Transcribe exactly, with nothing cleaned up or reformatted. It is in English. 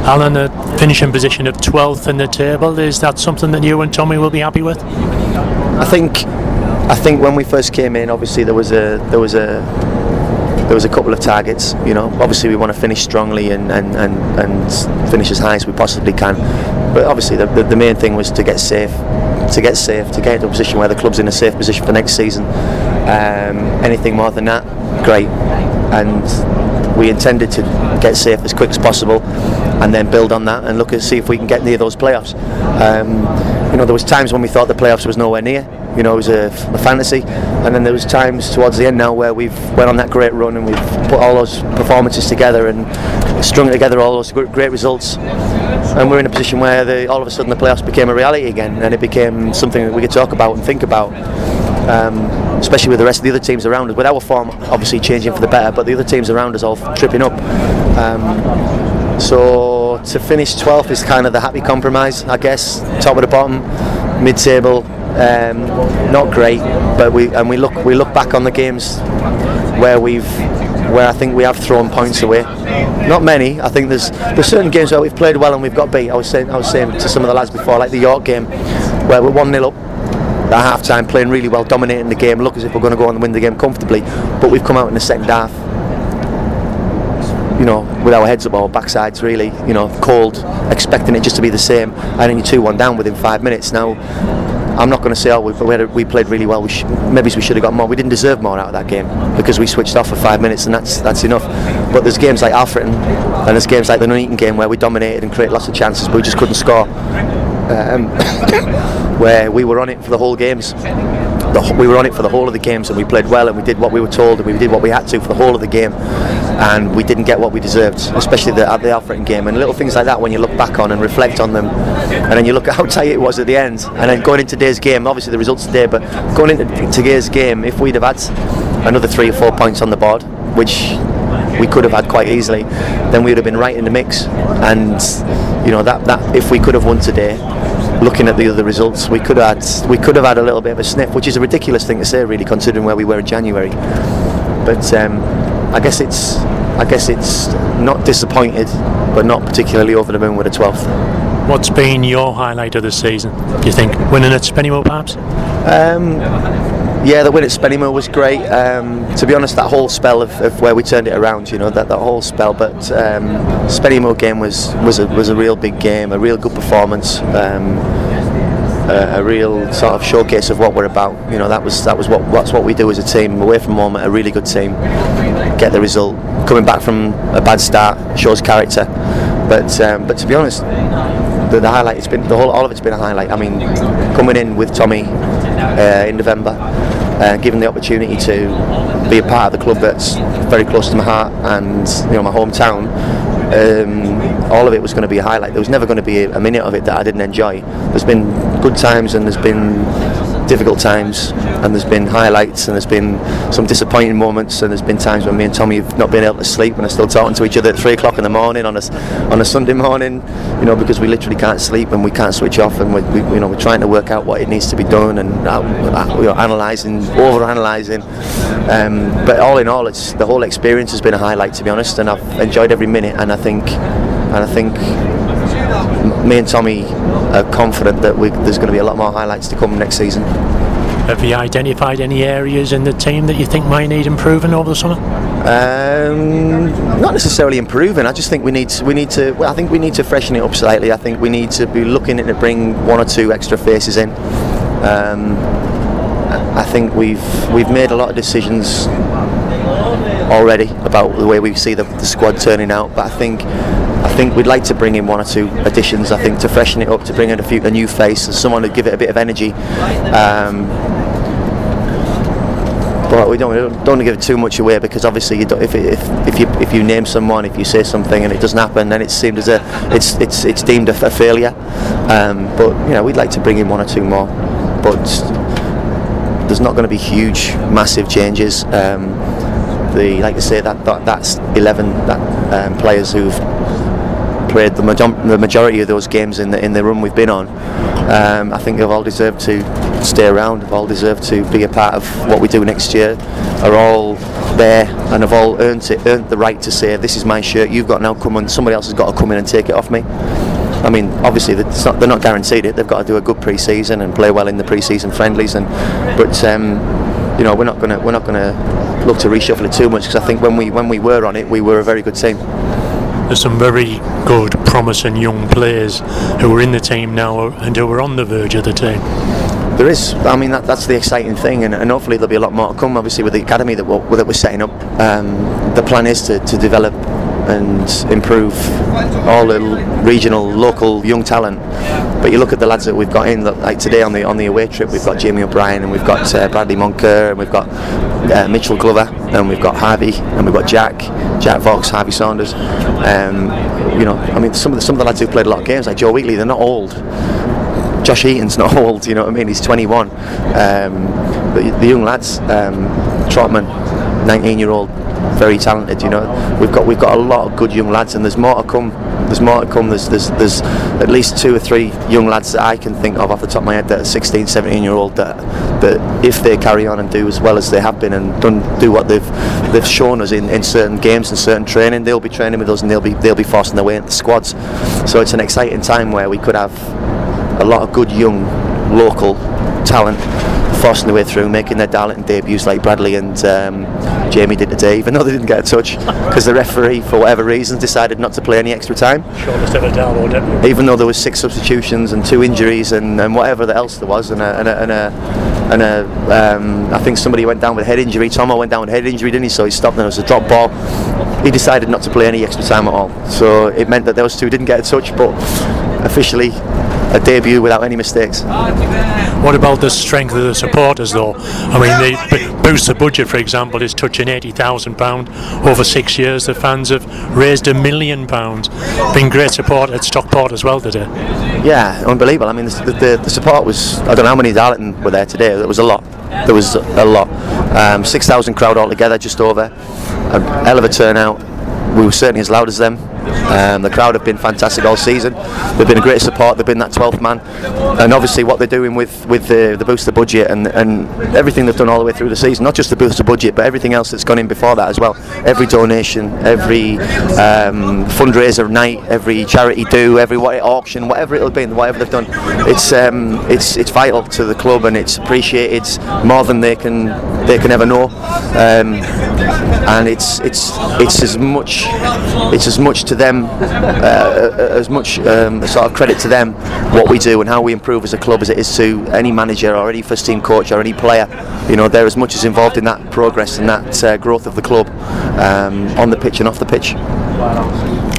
Alan, a finishing position of twelfth in the table, is that something that you and Tommy will be happy with? I think I think when we first came in, obviously there was a there was a there was a couple of targets. You know, obviously we want to finish strongly and and, and, and finish as high as we possibly can. But obviously the, the the main thing was to get safe, to get safe, to get into a position where the club's in a safe position for next season. Um, anything more than that, great. And we intended to get safe as quick as possible, and then build on that and look and see if we can get near those playoffs. Um, you know, there was times when we thought the playoffs was nowhere near. You know, it was a, a fantasy, and then there was times towards the end now where we've went on that great run and we've put all those performances together and strung together all those great results, and we're in a position where the, all of a sudden the playoffs became a reality again, and it became something that we could talk about and think about. Um, especially with the rest of the other teams around us, with our form obviously changing for the better, but the other teams around us all tripping up. Um, so to finish twelfth is kind of the happy compromise, I guess. Top of the bottom, mid-table, um, not great, but we and we look we look back on the games where we've where I think we have thrown points away. Not many. I think there's there's certain games where we've played well and we've got beat. I was saying I was saying to some of the lads before, like the York game, where we're one nil up at half time, playing really well, dominating the game, look as if we're going to go on and win the game comfortably, but we've come out in the second half, you know, with our heads up our backsides, really, you know, cold, expecting it just to be the same, and then you're two one down within five minutes. Now, I'm not going to say, oh, we, we, had a, we played really well, we sh- maybe we should have got more. We didn't deserve more out of that game because we switched off for five minutes, and that's that's enough. But there's games like Alfreton, and there's games like the Nuneaton game where we dominated and created lots of chances, but we just couldn't score. Um, where we were on it for the whole games. The, we were on it for the whole of the games, and we played well, and we did what we were told, and we did what we had to for the whole of the game, and we didn't get what we deserved, especially the, at the Alfreton game. And little things like that, when you look back on and reflect on them, and then you look at how tight it was at the end, and then going into today's game, obviously the results today, but going into today's game, if we'd have had another three or four points on the board, which we could have had quite easily, then we would have been right in the mix. And you know that, that if we could have won today, looking at the other results, we could have had we could have had a little bit of a sniff, which is a ridiculous thing to say, really, considering where we were in January. But um, I guess it's I guess it's not disappointed, but not particularly over the moon with a twelfth. What's been your highlight of the season, do you think? Winning at Spennymoor, perhaps? Um, yeah, the win at Spennymoor was great. Um, to be honest, that whole spell of, of where we turned it around, you know, that, that whole spell. But um, Spennymoor game was was a, was a real big game, a real good performance, um, a, a real sort of showcase of what we're about. You know, that was that was what that's what we do as a team. Away from home, a really good team, get the result. Coming back from a bad start shows character. But um, but to be honest, the, the highlight it's been the whole all of it's been a highlight. I mean, coming in with Tommy uh, in November, uh, given the opportunity to be a part of the club that's very close to my heart and you know my hometown, um, all of it was going to be a highlight. There was never going to be a, a minute of it that I didn't enjoy. There's been good times and there's been difficult times, and there's been highlights and there's been some disappointing moments, and there's been times when me and Tommy have not been able to sleep and are still talking to each other at three o'clock in the morning on a on a Sunday morning, you know, because we literally can't sleep and we can't switch off, and we, we you know we're trying to work out what it needs to be done and uh, you know, analysing, over analysing. Um, but all in all, it's the whole experience has been a highlight, to be honest, and I've enjoyed every minute. And I think and I think. Me and Tommy are confident that we, there's going to be a lot more highlights to come next season. Have you identified any areas in the team that you think might need improving over the summer? Um, not necessarily improving. I just think we need to, we need to. Well, I think we need to freshen it up slightly. I think we need to be looking to bring one or two extra faces in. Um, I think we've we've made a lot of decisions already about the way we see the, the squad turning out, but I think. I think we'd like to bring in one or two additions. I think to freshen it up, to bring in a, few, a new face, and someone to give it a bit of energy. Um, but we don't, we don't want to give too much away, because obviously you don't, if, if if you if you name someone, if you say something and it doesn't happen, then it's seemed as a it's it's it's deemed a, a failure. Um, but you know, we'd like to bring in one or two more. But there's not going to be huge, massive changes. Um, the like I say that, that that's eleven that um, players who've played the, major- the majority of those games in the in the run we've been on. Um, I think they've all deserved to stay around. They've all deserved to be a part of what we do next year. Are all there and have all earned it, earned the right to say, this is my shirt, you've got now come and somebody else has got to come in and take it off me. I mean, obviously it's not, they're not guaranteed it. They've got to do a good pre-season and play well in the pre-season friendlies. And but um, you know, we're not gonna we're not gonna look to reshuffle it too much, because I think when we when we were on it, we were a very good team. There's some very good, promising young players who are in the team now and who are on the verge of the team. There is. I mean, that, that's the exciting thing, and, and hopefully there'll be a lot more to come. Obviously, with the academy that we're, that we're setting up, um, the plan is to, to develop and improve all the regional, local young talent. But you look at the lads that we've got in, like today on the on the away trip, we've got Jamie O'Brien and we've got uh, Bradley Monker and we've got uh, Mitchell Glover and we've got Harvey and we've got Jack, Jack Vox, Harvey Saunders. Um, you know, I mean, some of the some of the lads who played a lot of games, like Joe Wheatley, they're not old. Josh Eaton's not old, you know what I mean? He's twenty-one. Um, but the young lads, um, Trotman, nineteen-year-old, very talented. You know, we've got we've got a lot of good young lads, and there's more to come. There's more to come. There's there's there's at least two or three young lads that I can think of off the top of my head that are sixteen, seventeen-year-old that that if they carry on and do as well as they have been and done do what they've they've shown us in, in certain games and certain training, they'll be training with us and they'll be they'll be forcing their way into the squads. So it's an exciting time where we could have a lot of good young local talent forcing their way through, making their Darlington debuts like Bradley and um, Jamie did today, even though they didn't get a touch because the referee, for whatever reason, decided not to play any extra time. Shortest ever download, didn't even though there was six substitutions and two injuries and, and whatever else there was, and a, and a, and a, and a um, I think somebody went down with a head injury. Tomo went down with a head injury, didn't he? So he stopped and it was a drop ball. He decided not to play any extra time at all. So it meant that those two didn't get a touch, but officially a debut without any mistakes. What about the strength of the supporters though? I mean, the Boost the Budget, for example, is touching eighty thousand pounds over six years. The fans have raised a million pounds. Been great support at Stockport as well today. Yeah, unbelievable. I mean, the, the, the support was, I don't know how many Darlington were there today. There was a lot. There was a lot. Um, six thousand crowd altogether, just over. A hell of a turnout. We were certainly as loud as them. Um, the crowd have been fantastic all season. They've been a great support. They've been that twelfth man, and obviously what they're doing with with the, the Boost the Budget and and everything they've done all the way through the season. Not just the Boost the Budget, but everything else that's gone in before that as well. Every donation, every um, fundraiser night, every charity do, every what, auction, whatever it'll be, whatever they've done. It's um, it's it's vital to the club, and it's appreciated more than they can they can ever know. Um, and it's it's it's as much it's as much to them, uh, as much um, a sort of credit to them what we do and how we improve as a club as it is to any manager or any first team coach or any player. You know, they're as much as involved in that progress and that uh, growth of the club um, on the pitch and off the pitch.